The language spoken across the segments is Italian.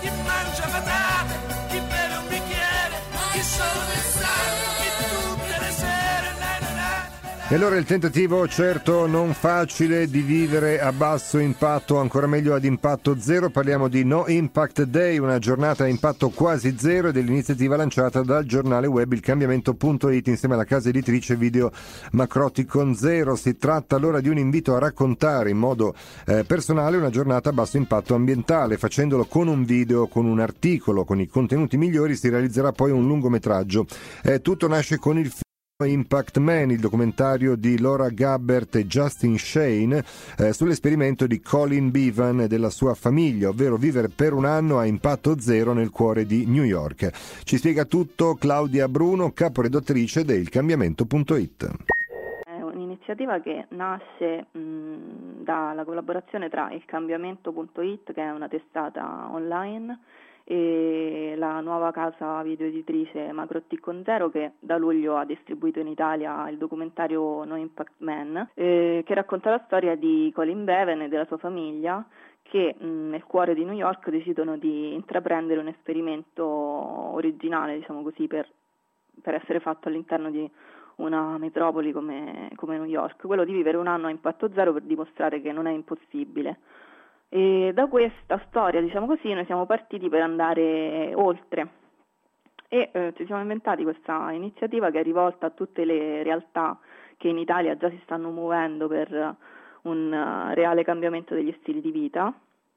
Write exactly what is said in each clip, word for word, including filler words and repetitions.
chi mangia patate, chi beve un bicchiere, chi solo d'estate, chi tutte le sere. Na, na, na, na. E allora il tentativo, certo non facile, di vivere a basso impatto, ancora meglio ad impatto zero. Parliamo di No Impact Day, una giornata a impatto quasi zero, e dell'iniziativa lanciata dal giornale web il cambiamento punto it insieme alla casa editrice Video Macrotti con Zero. Si tratta allora di un invito a raccontare in modo eh, personale una giornata a basso impatto ambientale. Facendolo con un video, con un articolo, con i contenuti migliori, si realizzerà poi un lungometraggio. Eh, tutto nasce con il film Impact Man, il documentario di Laura Gabbert e Justin Shane eh, sull'esperimento di Colin Bevan e della sua famiglia, ovvero vivere per un anno a impatto zero nel cuore di New York. Ci spiega tutto Claudia Bruno, caporedattrice del cambiamento punto it. È un'iniziativa che nasce mh, dalla collaborazione tra il cambiamento punto it, che è una testata online, e la nuova casa video editrice Macrotti con Zero, che da luglio ha distribuito in Italia il documentario No Impact Man, eh, che racconta la storia di Colin Bevan e della sua famiglia, che mh, nel cuore di New York decidono di intraprendere un esperimento originale, diciamo così, per, per essere fatto all'interno di una metropoli come, come New York, quello di vivere un anno a impatto zero per dimostrare che non è impossibile. E da questa storia, diciamo così, noi siamo partiti per andare oltre e eh, ci siamo inventati questa iniziativa che è rivolta a tutte le realtà che in Italia già si stanno muovendo per un uh, reale cambiamento degli stili di vita,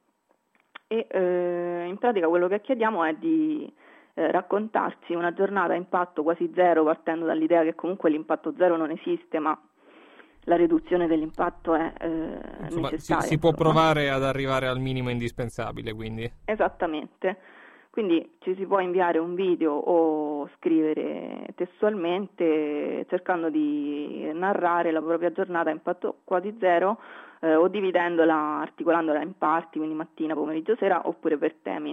e eh, in pratica quello che chiediamo è di eh, raccontarci una giornata a impatto quasi zero, partendo dall'idea che comunque l'impatto zero non esiste, ma la riduzione dell'impatto è eh, insomma, necessaria. Si, si può insomma. provare ad arrivare al minimo indispensabile, quindi. Esattamente. Quindi ci si può inviare un video o scrivere testualmente cercando di narrare la propria giornata a impatto quasi zero, eh, o dividendola, articolandola in parti, quindi mattina, pomeriggio, sera, oppure per temi.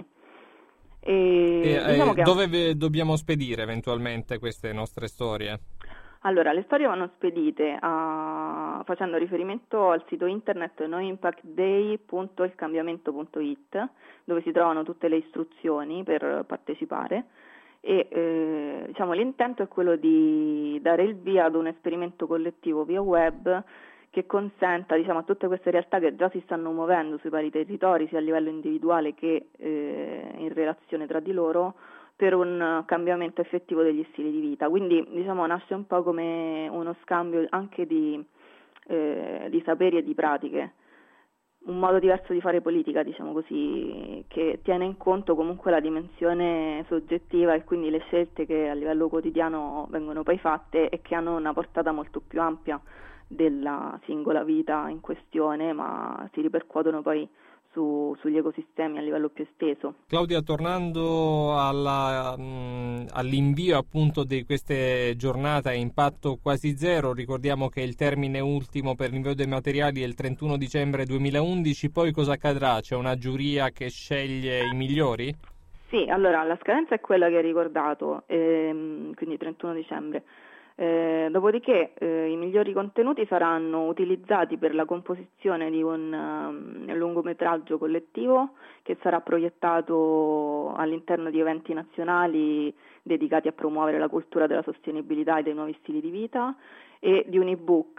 E, e diciamo eh, che... Dove ve- dobbiamo spedire eventualmente queste nostre storie? Allora, le storie vanno spedite a, facendo riferimento al sito internet no impact day punto il cambiamento punto it, dove si trovano tutte le istruzioni per partecipare, e eh, diciamo, l'intento è quello di dare il via ad un esperimento collettivo via web che consenta, diciamo, a tutte queste realtà che già si stanno muovendo sui vari territori, sia a livello individuale che eh, in relazione tra di loro, per un cambiamento effettivo degli stili di vita. Quindi, diciamo, nasce un po' come uno scambio anche di, eh, di saperi e di pratiche, un modo diverso di fare politica, diciamo così, che tiene in conto comunque la dimensione soggettiva e quindi le scelte che a livello quotidiano vengono poi fatte e che hanno una portata molto più ampia della singola vita in questione, ma si ripercuotono poi Su, sugli ecosistemi a livello più esteso. Claudia, tornando alla, mh, all'invio appunto di queste giornate a impatto quasi zero, ricordiamo che il termine ultimo per l'invio dei materiali è il trentuno dicembre duemilaundici, poi cosa accadrà? C'è una giuria che sceglie i migliori? Sì, allora la scadenza è quella che hai ricordato, ehm, quindi trentuno dicembre. Eh, dopodiché eh, i migliori contenuti saranno utilizzati per la composizione di un um, lungometraggio collettivo che sarà proiettato all'interno di eventi nazionali dedicati a promuovere la cultura della sostenibilità e dei nuovi stili di vita, e di un ebook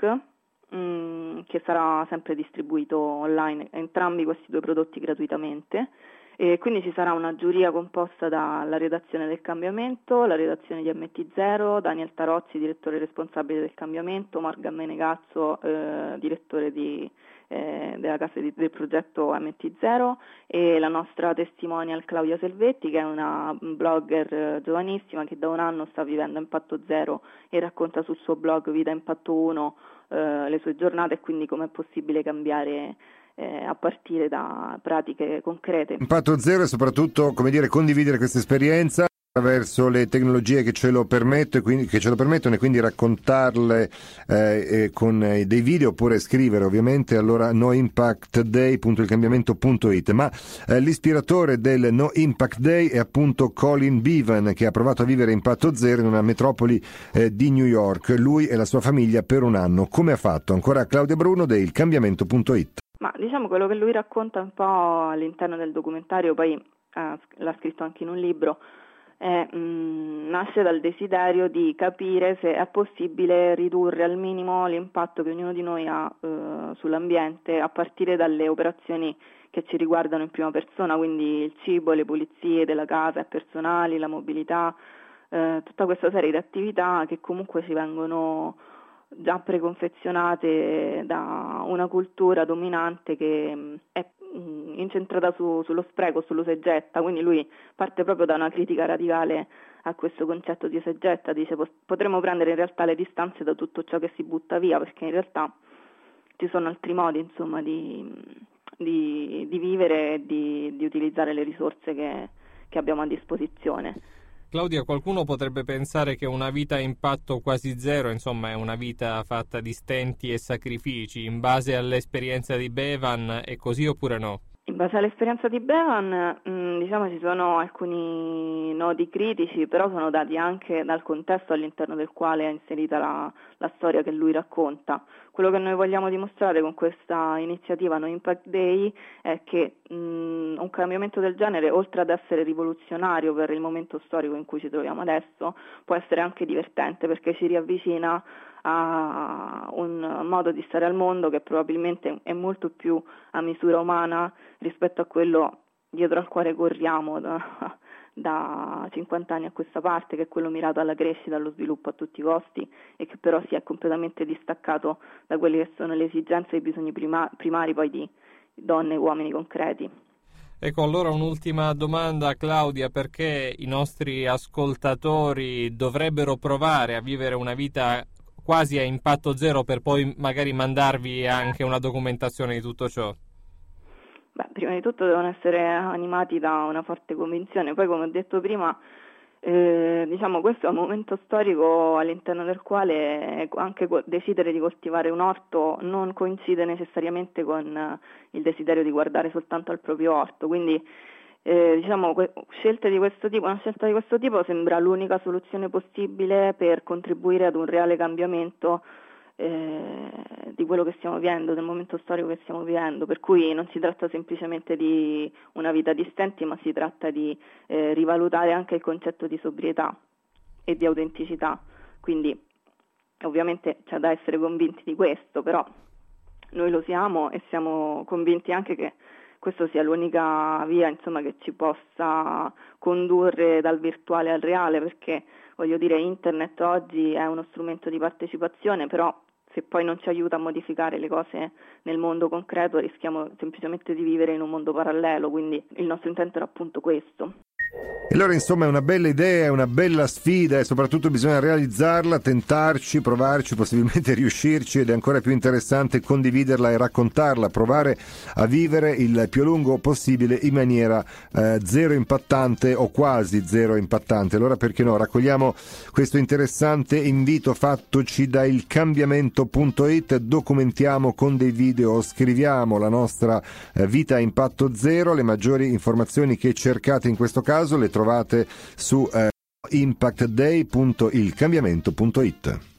mh, che sarà sempre distribuito online, entrambi questi due prodotti gratuitamente. E quindi ci sarà una giuria composta dalla redazione del Cambiamento, la redazione di M T zero, Daniel Tarozzi, direttore responsabile del Cambiamento, Morgan Menegazzo, eh, direttore di, eh, della casa di, del progetto M T zero, e la nostra testimonial Claudia Selvetti, che è una blogger eh, giovanissima che da un anno sta vivendo Impatto Zero e racconta sul suo blog Vita Impatto uno eh, le sue giornate e quindi come è possibile cambiare Eh, a partire da pratiche concrete. Impatto zero e soprattutto, come dire, condividere questa esperienza attraverso le tecnologie che ce lo permettono, quindi, che ce lo permettono e quindi raccontarle eh, eh, con eh, dei video, oppure scrivere ovviamente. Allora no impact day punto il cambiamento punto it. Ma eh, l'ispiratore del No Impact Day è appunto Colin Bevan, che ha provato a vivere impatto zero in una metropoli eh, di New York, lui e la sua famiglia, per un anno. Come ha fatto? Ancora Claudia Bruno del cambiamento punto it. Ma diciamo quello che lui racconta un po' all'interno del documentario poi eh, l'ha scritto anche in un libro, è, mh, nasce dal desiderio di capire se è possibile ridurre al minimo l'impatto che ognuno di noi ha eh, sull'ambiente a partire dalle operazioni che ci riguardano in prima persona, quindi il cibo, le pulizie della casa e personali, la mobilità, eh, tutta questa serie di attività che comunque ci vengono già preconfezionate da una cultura dominante che mh, è incentrata su, sullo spreco, sull'usa e getta, quindi lui parte proprio da una critica radicale a questo concetto di usa e getta, dice potremmo prendere in realtà le distanze da tutto ciò che si butta via, perché in realtà ci sono altri modi, insomma, di, di, di vivere e di, di utilizzare le risorse che, che abbiamo a disposizione. Claudia, qualcuno potrebbe pensare che una vita a impatto quasi zero, insomma, è una vita fatta di stenti e sacrifici. In base all'esperienza di Bevan è così oppure no? In base all'esperienza di Bevan, mh, diciamo ci sono alcuni nodi critici, però sono dati anche dal contesto all'interno del quale è inserita la, la storia che lui racconta. Quello che noi vogliamo dimostrare con questa iniziativa No Impact Day è che mh, un cambiamento del genere, oltre ad essere rivoluzionario per il momento storico in cui ci troviamo adesso, può essere anche divertente perché ci riavvicina a un modo di stare al mondo che probabilmente è molto più a misura umana rispetto a quello dietro al quale corriamo da, da cinquanta anni a questa parte, che è quello mirato alla crescita, allo sviluppo a tutti i costi e che però si è completamente distaccato da quelle che sono le esigenze e i bisogni prima, primari poi di donne e uomini concreti. Ecco, allora un'ultima domanda, Claudia, perché i nostri ascoltatori dovrebbero provare a vivere una vita quasi a impatto zero per poi magari mandarvi anche una documentazione di tutto ciò? Beh, prima di tutto devono essere animati da una forte convinzione, poi come ho detto prima, eh, diciamo questo è un momento storico all'interno del quale anche decidere di coltivare un orto non coincide necessariamente con il desiderio di guardare soltanto al proprio orto, quindi Eh, diciamo que- scelte di questo tipo, una scelta di questo tipo sembra l'unica soluzione possibile per contribuire ad un reale cambiamento eh, di quello che stiamo vivendo, del momento storico che stiamo vivendo, per cui non si tratta semplicemente di una vita di stenti, ma si tratta di eh, rivalutare anche il concetto di sobrietà e di autenticità, quindi ovviamente c'è da essere convinti di questo, però noi lo siamo e siamo convinti anche che questo sia l'unica via, insomma, che ci possa condurre dal virtuale al reale, perché voglio dire, internet oggi è uno strumento di partecipazione, però se poi non ci aiuta a modificare le cose nel mondo concreto rischiamo semplicemente di vivere in un mondo parallelo, quindi il nostro intento era appunto questo. E allora insomma è una bella idea, è una bella sfida e soprattutto bisogna realizzarla, tentarci, provarci, possibilmente riuscirci, ed è ancora più interessante condividerla e raccontarla, provare a vivere il più a lungo possibile in maniera eh, zero impattante o quasi zero impattante. Allora perché no, raccogliamo questo interessante invito fattoci da il cambiamento punto it, documentiamo con dei video, scriviamo la nostra eh, vita a impatto zero. Le maggiori informazioni che cercate in questo caso le trovate su eh, impact day punto il cambiamento punto it.